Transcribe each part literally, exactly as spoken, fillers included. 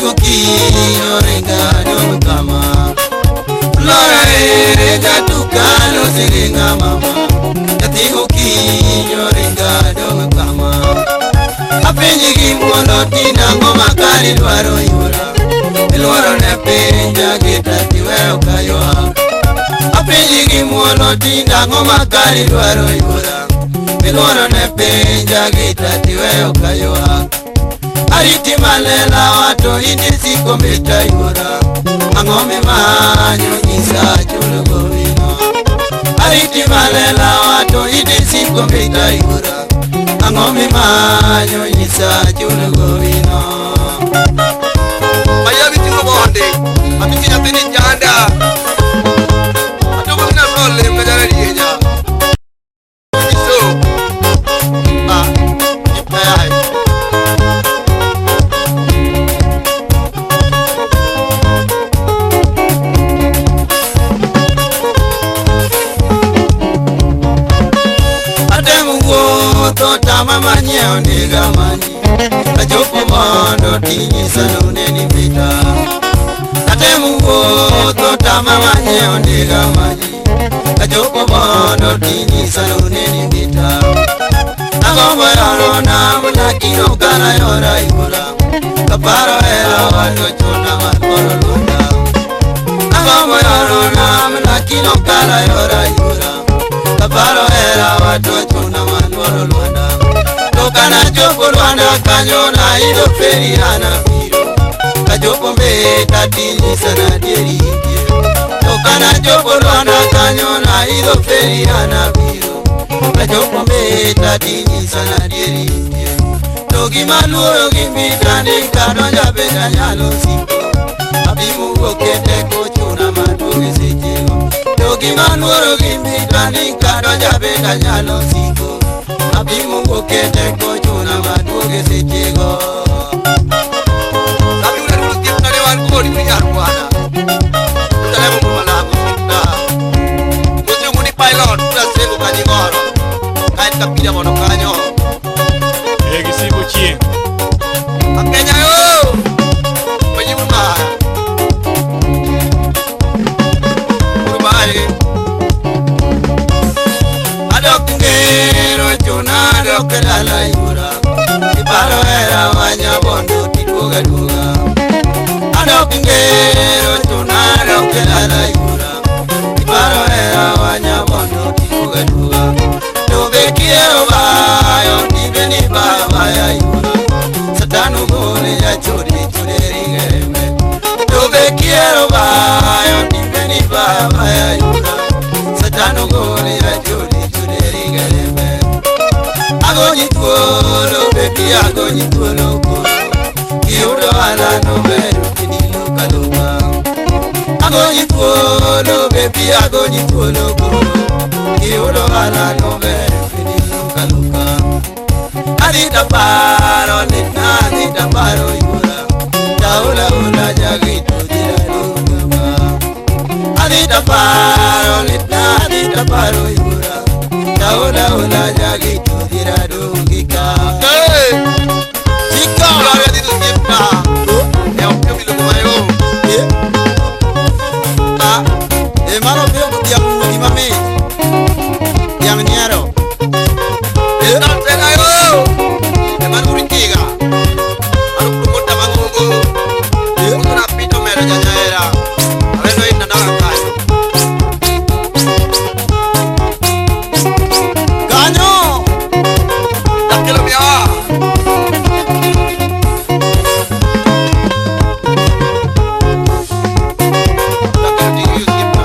Yatigo kino renga dom kama Lora renga tukalo siringa mama Yatigo kino renga dom kama Apenji kimuolo tina ngoma kari dwaro yura Ilwaro ne penja kita tiweo kayoa Apenji kimuolo tina ngoma kari dwaro yura Ilwaro ne penja kita tiweo kayoa Ariti malela wato inisi kometa yura Angome manyo nyisa chulo govino Ariti malela wato inisi kometa yura Angome manyo nyisa chulo govino Maya bitingo bonde Abiti ya pini janda Atoko mina role mkajara liyeja Iso Ah, ipayay Tota mama nyeo niga mani Kajopo mondo tinyi salune ni vita Atemu wo tota mama nyeo niga mani Kajopo mondo tinyi salune ni vita Nagombo yoro na muna kino kana yora yura Kaparo era wado chona malboro lunda Nagombo yoro na muna kino kana yora yura Kaparo era wado chona malboro lunda Kana jopo Rwanda kanyo na ido feriana miro Kajopo mbeta tini sana dieri indio Kana jopo Rwanda kanyo na ido feriana miro Kajopo mbeta tini sana dieri indio Togi maluoro gimbita ni kadonja benda nyalo siko Abimu wokete kochuna maduge sechego Togi maluoro gimbita ni kadonja benda nyalo siko Abimu wokete kochuna maduge sechego Sabi ule nulu kipna ne wan kodi minyar wana Utale mungu malago sikna Muzi muni pilot Ula sengu kanyigoro Kain kapida mono kanyo Egi sipo chien Akenya yo Majibu maa Uru bae Adok ngero chuna adok lala yura Iparo era wanya bondo tituga duga Adok ngero chuna adok lala yura Iparo era wanya bondo tituga duga Tobe kiero bayo nibeni baba ya yura Satanu gole ya chori chuderi gereme Tobe kiero bayo nibeni baba ya yura Satanu gole ya chori chuderi gereme Agoni tuolo baby agoni tuolo kuro Kiudo ala no meru kini luka luka Agoni tuolo baby agoni tuolo kuro Kiudo ala no meru kini luka luka Adita paro nina adita paro yura Taula ula jagito dira luka Adita paro nina adita paro yura Taula ula jagito dira dungika Hey Sika Ula ditu kipna Ya upyo milu kumayo Eh Ah Eh maro veo kutia mungi mami Yang niaro Eh Tantenga yo Eman urikiga Aru kumota mangungu Eh Kuna pito mera janyaera Aveno ina naga kayo Ganyo Dakilo miawa Dakilo tingi yukipna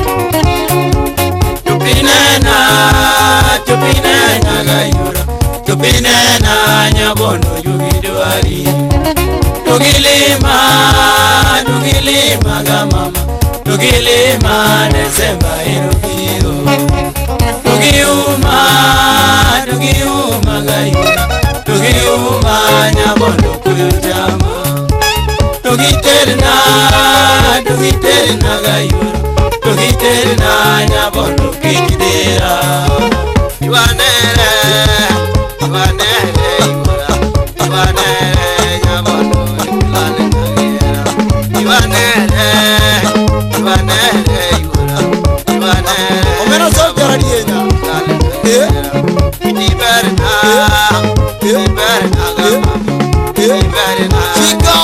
Chupinena Chupinena gayura Chupinena nyabondo yugiduari Tugilima Tugilima gamama Tugilima Desemba irukiro Tugiuma Tugiuma gayura Tugiuma nyabondo kuyujama Tugiterna Tugiterna gayura Tugiterna nyabondo kikidera Iwanere Iwanere Iwanere Nyabondo Ikulale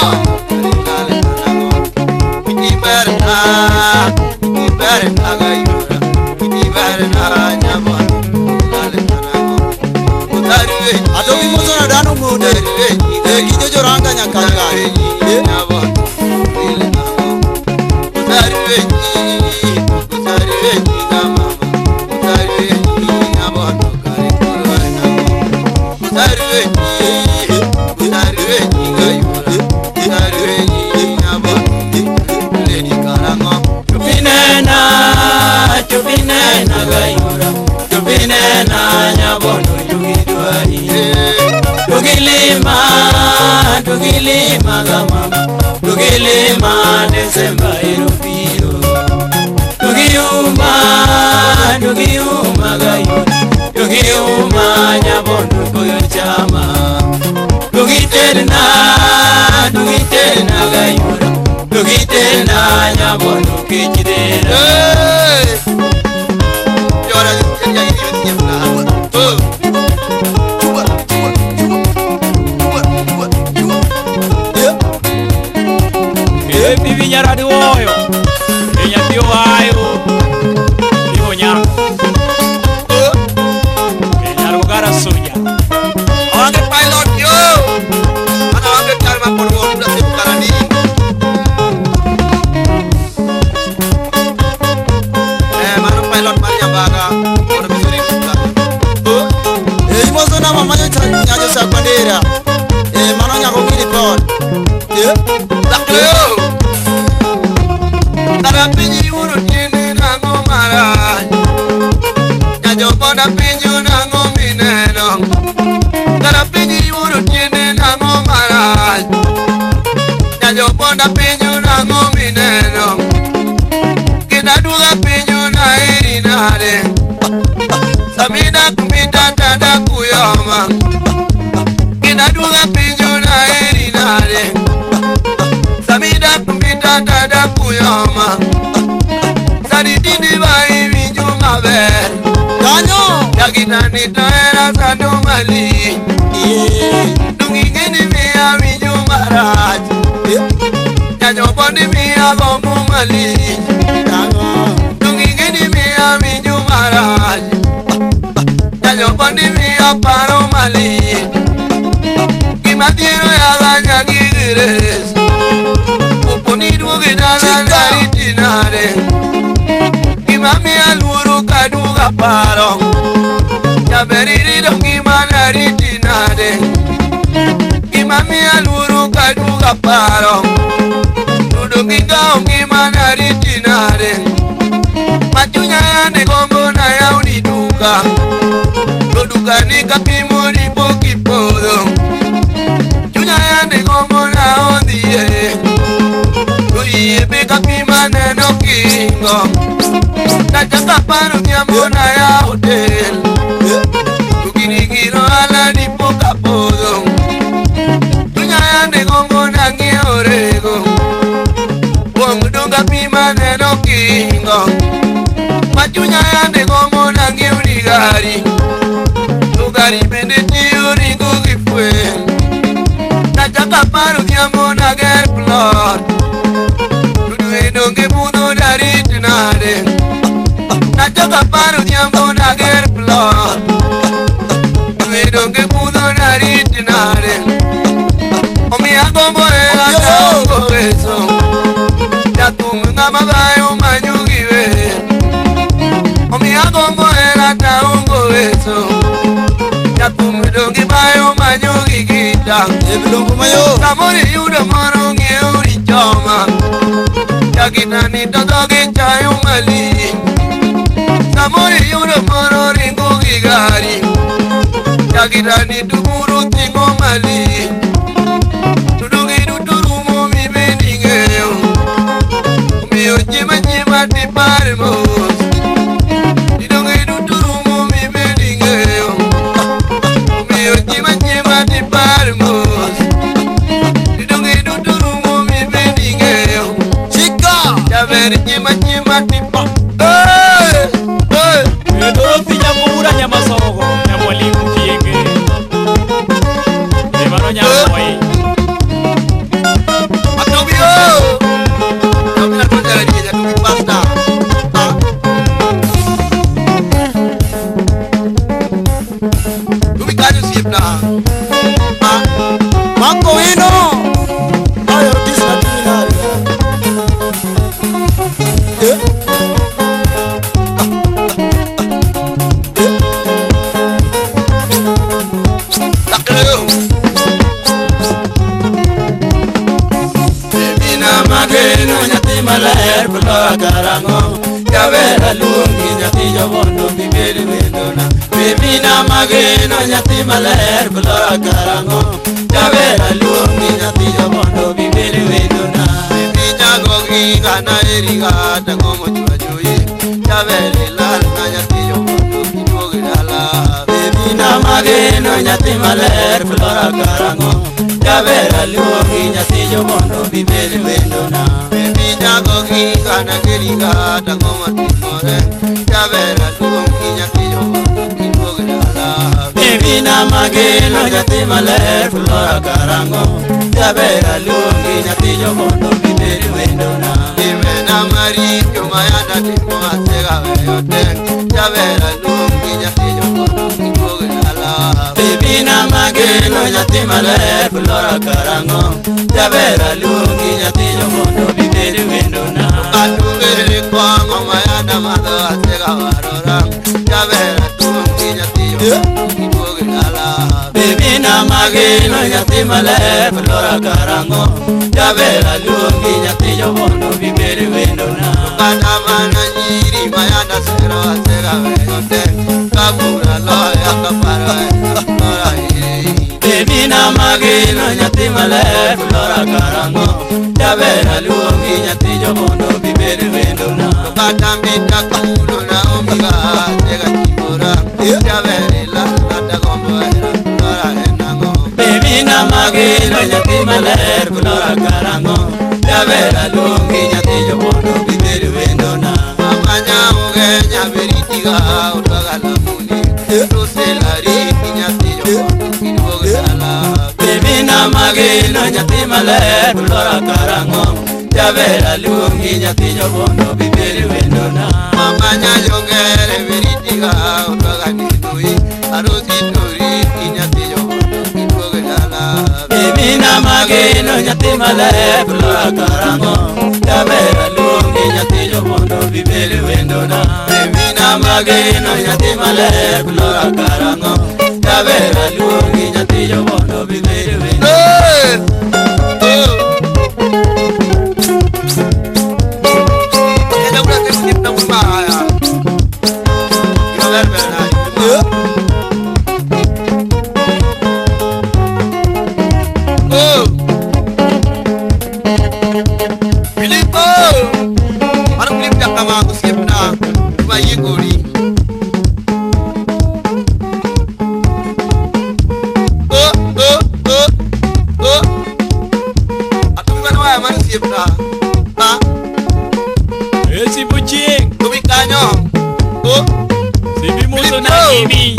lale tanango iberna iberna gayura iberna nyabo lale tanango utariwe adobi mozona danu mude e gijo joranga nyakanga nyabo ile tango utariwe utariwe kama utariwe nyabo kare kurwa nango utariwe utariwe gayura utariwe nyabo lady karango chupinena chupinena gayura chupinena nyabo yugidwari tugilima tugilima gama tugilima desemba irupiro tugiuma tugiuma gayura tugiuma nyabo koyo chama tugiterna tugiterna gayura tugiterna nyabo kichidera yora ya ya ya oh Bibi nyara duoyo enya dio ayo dio nya enya rogara soya Awange pilot yo ana awange kalma por won da sip karani eh mano pilot maria baga por misuri puta oh e imozo na mama nyajo sa bandera e mano nyako kiri pod e dakyo Tara pinyi uru tini nango mara Nyajo poda pinyi nango mineno Tara pinyi uru tini nango mara Nyajo poda pinyi nango mineno Kita duga pinyi na iri nare Samida kumita tada kuyoma Kita duga pinyi na iri nare Samida kumita tada kuyoma Sadi dini bai vinjuma ver ganyo Yakita nita era sadu mali Dungi gini miya vinjuma raj Nyajo pondi miya gombu mali Dungi gini miya vinjuma raj Nyajo pondi miya paro mali Kimatiro ya ganya gigires Uponidu gidana nari tinare Kimami aluru kaduga paro Jaberiri dongi manari tinare Kimami aluru kaduga paro Nudungi kaungi manari tinare Machunya yane kombo na ya uniduka Nuduka nika kimuri poki podo Chunya yane kombo na ondie Oye, peka pima neno kingo Nachaka paro nyamona ya hotel Tukirigiro ala nipo kapodo Tunya yande gongo nangi orego Wangudonga pima neno kingo Machunya yande gongo nangi unigari Ugari bende tiyo ringo kifwe Nachaka paro nyamona get blood Donge pudo dari tinare Nachaka paru nyambo na ger plot Donge pudo dari tinare Omi agombo ela tango beso Yakumu ngama bayo manyugi we Omi agombo ela tango beso Yakumu donge bayo manyugi kita ebilongo mayo Kamori yudo moro nge uri choma Yakita ni todo que chayo mali Samori yudo moro ringo gigari Yakita ni tuguru tingo mali Tudugi duturumo mi beningeo Mio jima jima ti parmos Tudugi duturumo mi beningeo Mio jima jima ti parmos Tudugi duturumo mi beningeo Jaber jima jima tipa Hey, hey Medoro tinya kubura nyama sogo Nyamwalimu kienge Emano nyama mageno nyathi maler kulora karango Kavera luongi nyathi jobondo biberi wendona Bebina mageno nyathi maler kulora karango Kavera luongi nyathi jobondo biberi wendona Bebinya gogi gana eriga tangomo chwajoye Kavera lana nyathi jobondo kidogi dala Bebina mageno nyathi maler kulora karango Kavera luongi nyathi jobondo biberi wendona Bebinya gogi gana eriga tangomo timore Kavera luongi nyathi jobondo kidogi dala Bebina mageno nyathi maler kulora karango Kavera luongi nyathi jobondo biberi wendona Imena mari kumayanda timo asega veyote Kavera luongi nyathi jobondo kidogi dala Bebina mageno nyathi maler kulora karango Kavera luongi nyathi jobondo biberi wendona Atungere kwango mayanda madho asega varora Kavera luongi nyathi jobondo kidogi dala Bebina mageno nyathi maler kulora karango Kavera luongi nyathi jobondo biberi wendona Kata mana nyiri mayanda sero asega veyote Kabura loya kapara lora hiri Bebina mageno nyathi maler kulora karango Kavera luongi nyathi jobondo biberi wendona Kata mita kulo na omiga asega chimora Kavera lata gombo era lora henango Bebina mageno nyathi maler kulora karango Kavera luongi nyathi jobondo biberi wendona Mamanya ugenya beritiga utaga lamuni Roselari nyathi jobondo kidogi dala Bebina mageno nyathi maler kulora karango Kavera luongi nyathi jobondo biberi wendona Mamanya yongere beritiga utaga nidui Arosi tori nyathi jobondo kidogi dala Bebina mageno nyathi maler kulora karango Kavera luongi nyathi jobondo biberi wendona Bebina mageno nyathi maler kulora karango Kavera luongi nyathi jobondo biberi wendona Esi bucing, Tumikanyo. si bimuso na ini.